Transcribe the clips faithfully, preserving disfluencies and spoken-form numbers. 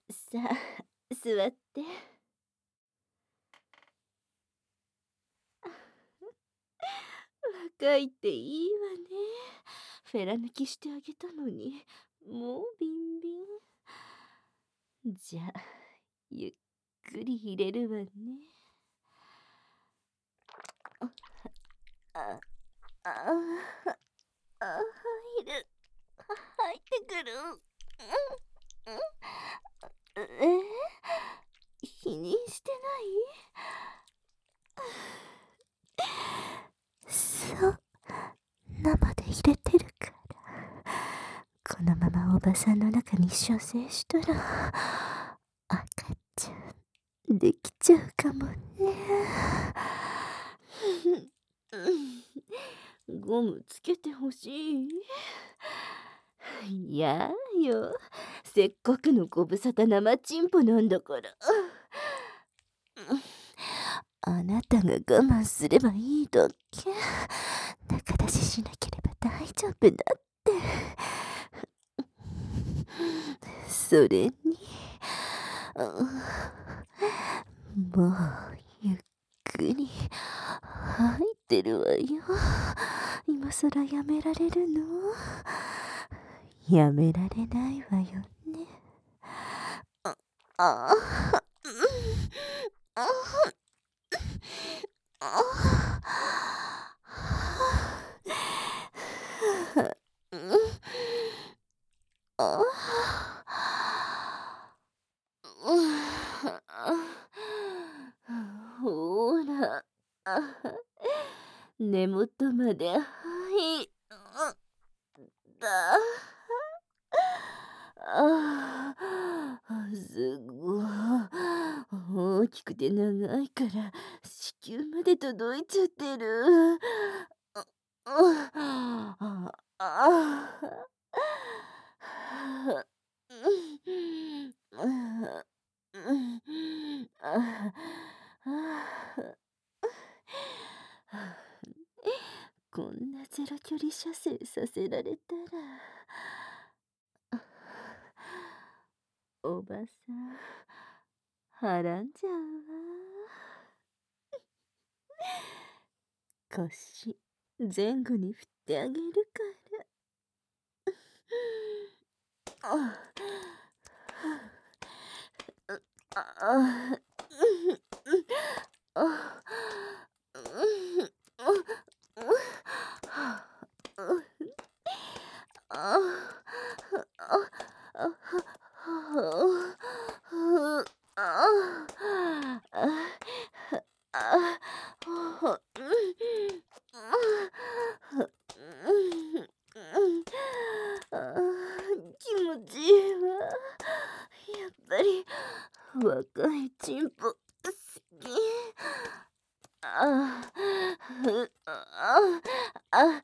さあ、座って。若いっていいわね。フェラ抜きしてあげたのに、もうビンビン。じゃあ、ゆっくり入れるわね。あ、あ、あ、あ、入る。入ってくる。うん、うん、え否認してない？そう、生で入れてるから。このままおばさんの中に射精したら、赤ちゃんできちゃうかもね。ゴムつけてほしい？いやよ、せっかくのご無沙汰生チンポなんだから。あなたが我慢すればいいだけ。仲出ししなければ大丈夫だって。それに、もうゆっくり入ってるわよ。今さらやめられるの？やめられないわよね。あ、あ、うん、あ、あ、うん、あ、ほら、根元まで入ったああ、すごい。大きくて長いから子宮まで届いちゃってる。あ、あ、あ、あ、うん、うん、あ、あ、こんなゼロ距離射精させられたら、おばさん、はらんじゃうわ。腰、前後に振ってあげるから。あ、あ、あ、あ、気持ちいいわ。やっぱり若いチンポ好き。ああ、ああ、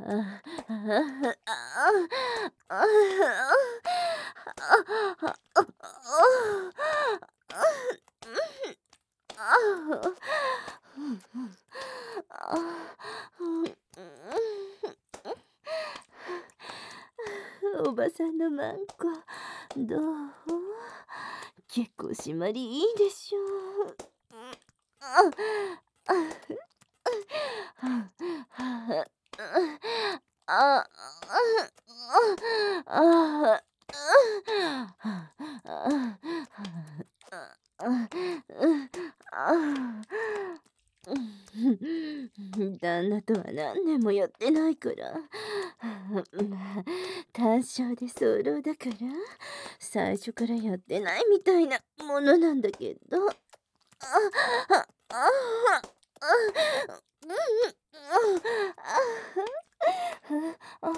おばさんのマンコ、どう？結構締まりいいでしょう。あああ旦那とは何年もやってないから。まあ、単勝で早漏だから、最初からやってないみたいなものなんだけど。あ、あ、あ、あ、うん、あ、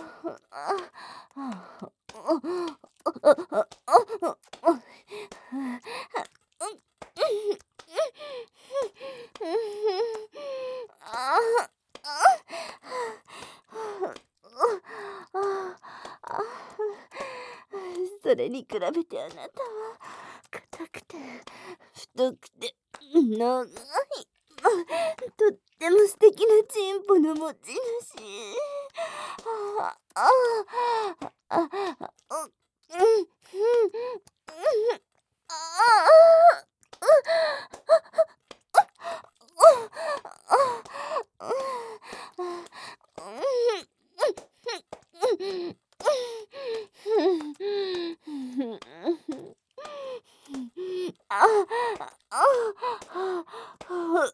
それに比べてあなたは硬くて太くて長い、とっても素敵なチンポの持ち主。あああああ、うん、うん、うん、 あああ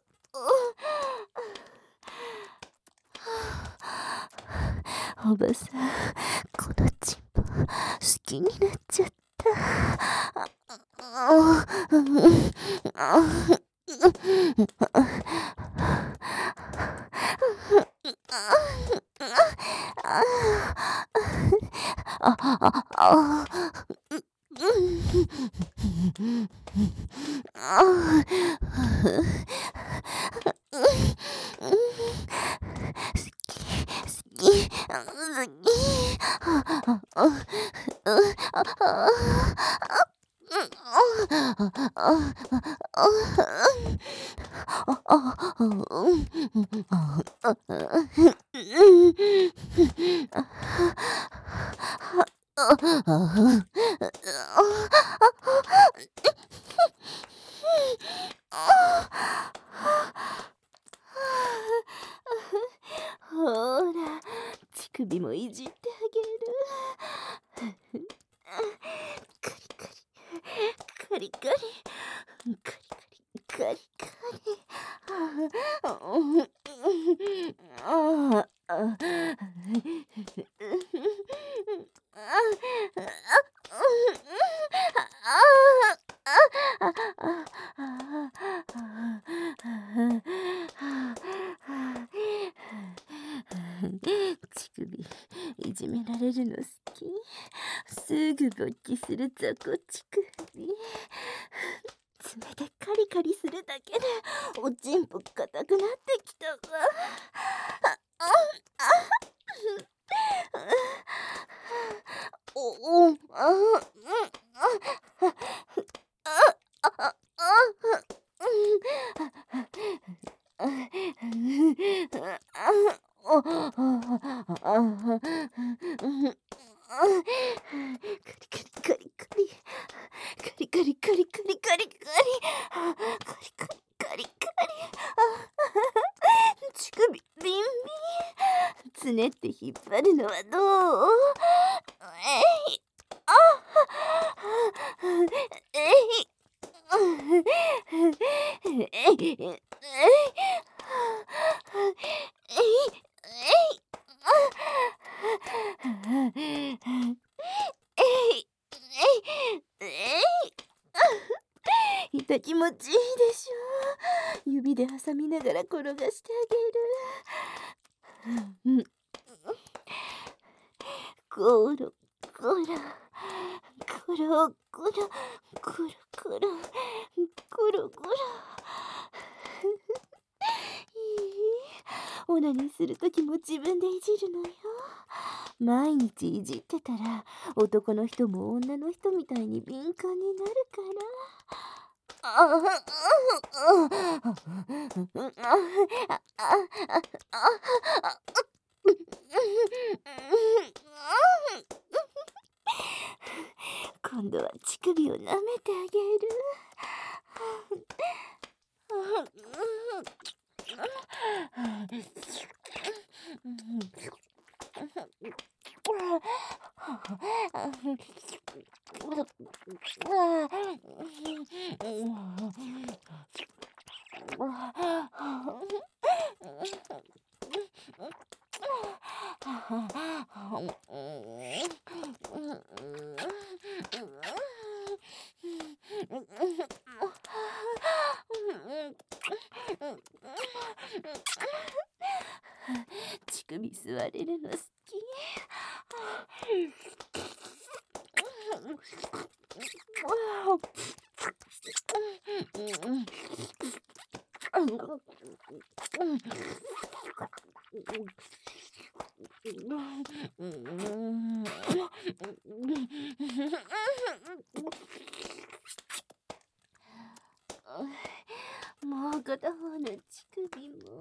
おばさん、このチンポ好きになっちゃった。ああああああほら、乳首もいじってあげる。カリカリ、カリカリ、カリカリ、カリカリ。ああ、乳首いじめられるの好き。すぐ勃起する雑魚乳首。爪でカリカリするだけでおちんぽ硬くなってきたわ。おおあカリカリカリカリカリカリカリカリカリカリカリカリカリカリカリカリ乳首ビンビン。つねって引っ張るのはどう？えいあえいえいえいいた気持ちいいでしょ。指で挟みながら転がしてあげる。うん、ゴロゴロゴロゴロゴロゴロゴロゴロ。オナニーするときも自分でいじるのよ。毎日いじってたら男の人も女の人みたいに敏感になるから。ああ今度は乳首を舐めてあげる。乳首吸われるの好き。もう片方の乳首も。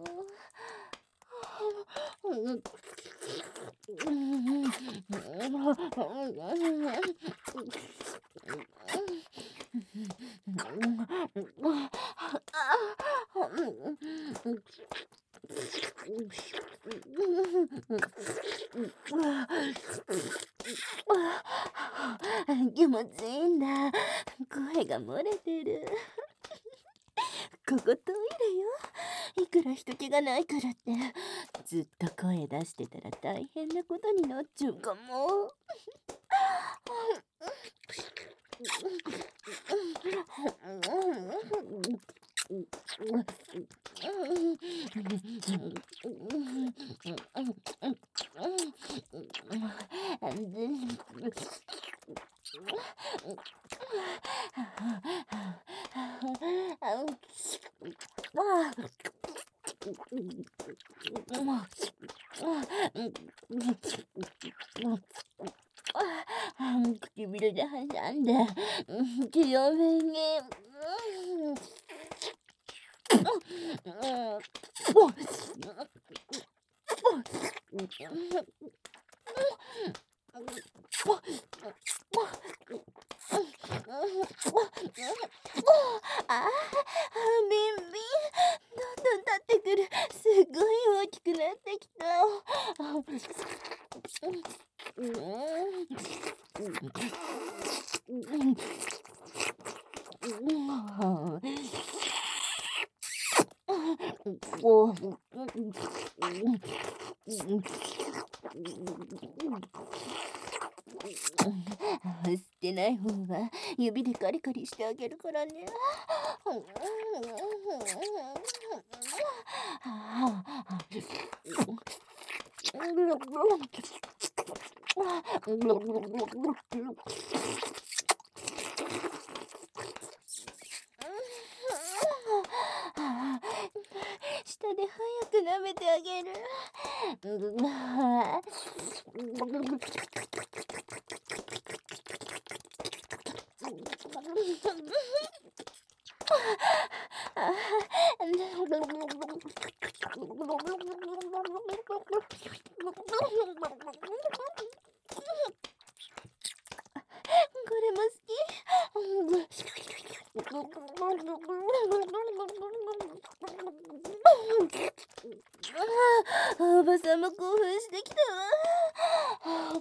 気持ちいいんだ。声が漏れてる。ここトイレよ。いくら人気がないからってずっと声出してたら大変なことになっちゃうかも。唇で挟んで強めに。ああ、ビンビン、どんどん立ってくる。すごい大きくなってきた。捨てない方は指でカリカリしてあげるからね。下で早く舐めてあげる。これも好き。おばさんも興奮してきたわ。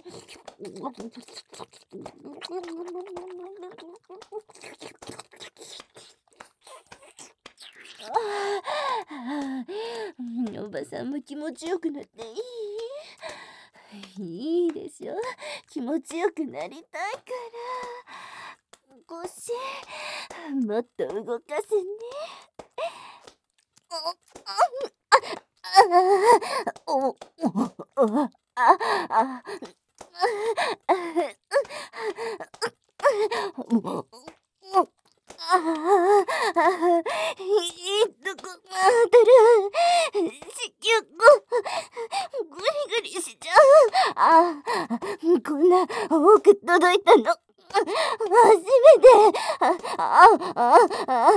おばさんも気持ちよくなっていい？いいでしょ。気持ちよくなりたいから。腰もっと動かせね。おおおああいいとこ当たる。子宮がグリグリしちゃう。あこんな多く届いたの初めて。ああああ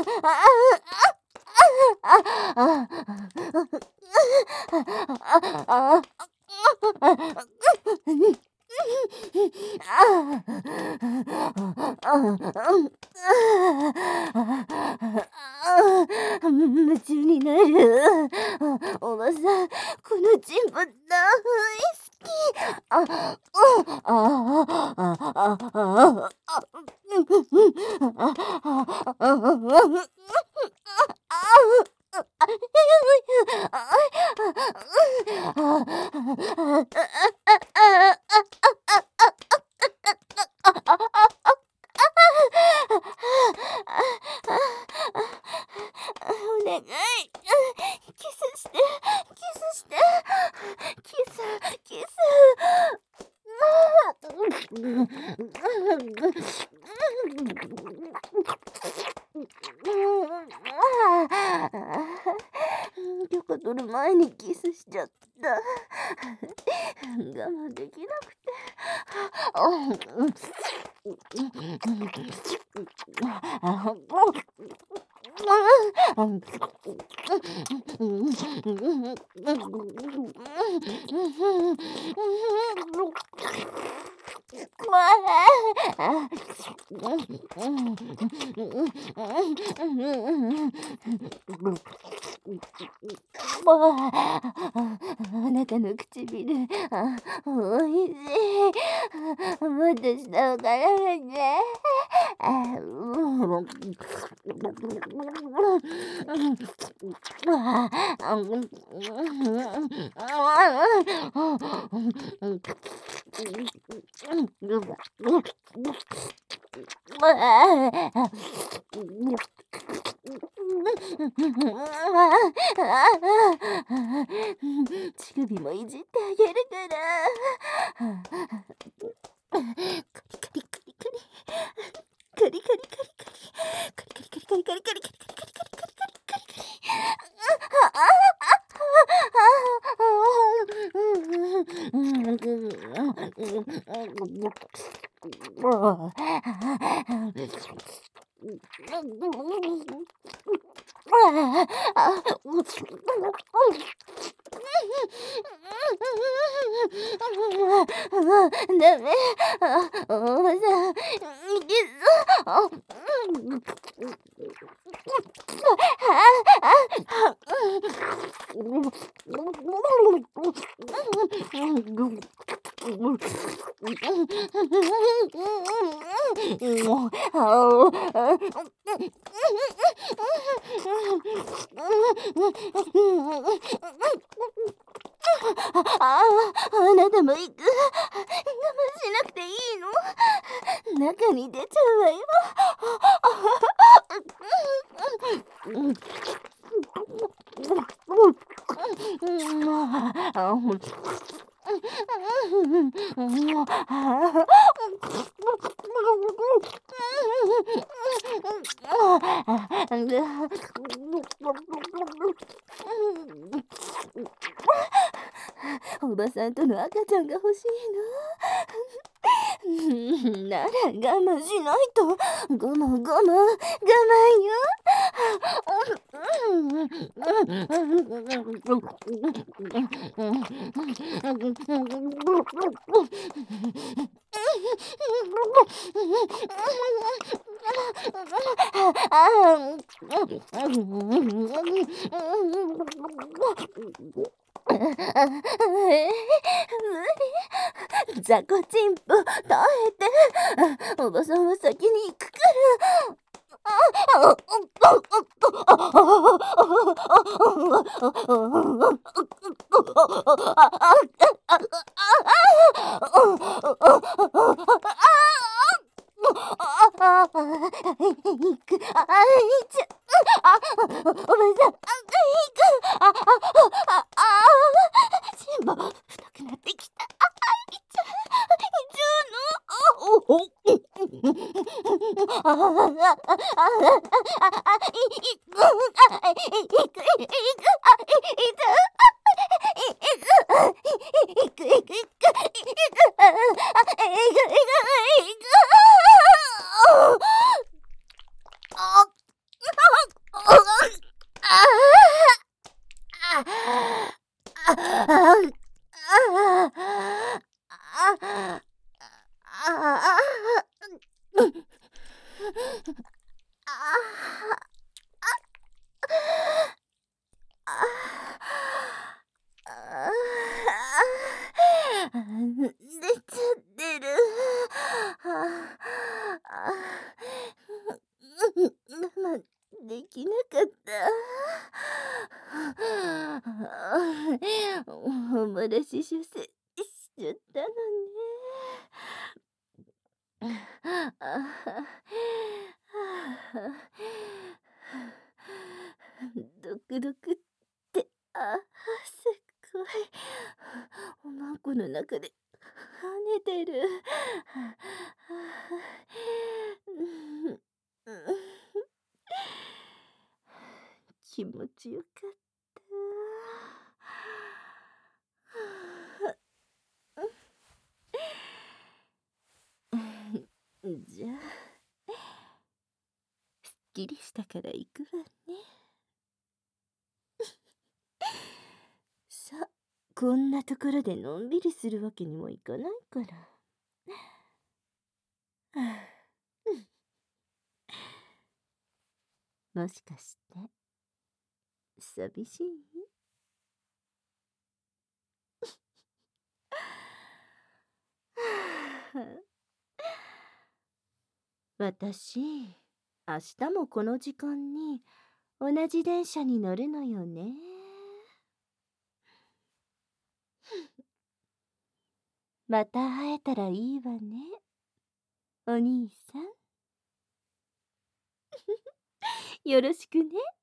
あ夢中になる。おばさん、このチンポ大好き。あ、あ、あ、あ、あ、お願い、キスして、キスして、キス、キス。許可取る前にキスしちゃった。我慢できなくて。 あなたの唇、あ、おいしい。もっと下を絡めて。あ、うん。乳首もいじってあげるから。カリカリカリカリ。カリカリカリカリ。カリカリカリカリカリカリカリカリカリカリカリカリカリカリカリ。ダメ。あ、おばさん、いけそうああ、あなたも行く。我慢しなくていいの？中に出ちゃうわよ。おばさんとの赤ちゃんが欲しいの。なら我慢しないと。我慢我慢我慢よ。雑魚チンポ、耐えて。おばさんは先に行くから。いく、あ、いちゃ、あ、おばさん、あ、いく、あ、あ、あ、あ、チンポ、太くなってきた。あ、いっちゃう、いっちゃうの。お、お、あ、あ、あ、あ、あ、い、いく、あ、いく、いく、あ、い、いちゃう。いく、いく、いく、いく、いく、あ、いく、いく、いく、あ、出ちゃってる。我慢できなかった。お漏らし出世しちゃったのね。ドクドクって、あ、すっごい。おまんこの中で跳ねてる。気持ちよかった。じゃあ、すっきりしたから行くわね。さあ、こんなところでのんびりするわけにもいかないから。もしかして寂しい？私、明日もこの時間に同じ電車に乗るのよね。また会えたらいいわね、お兄さん。よろしくね。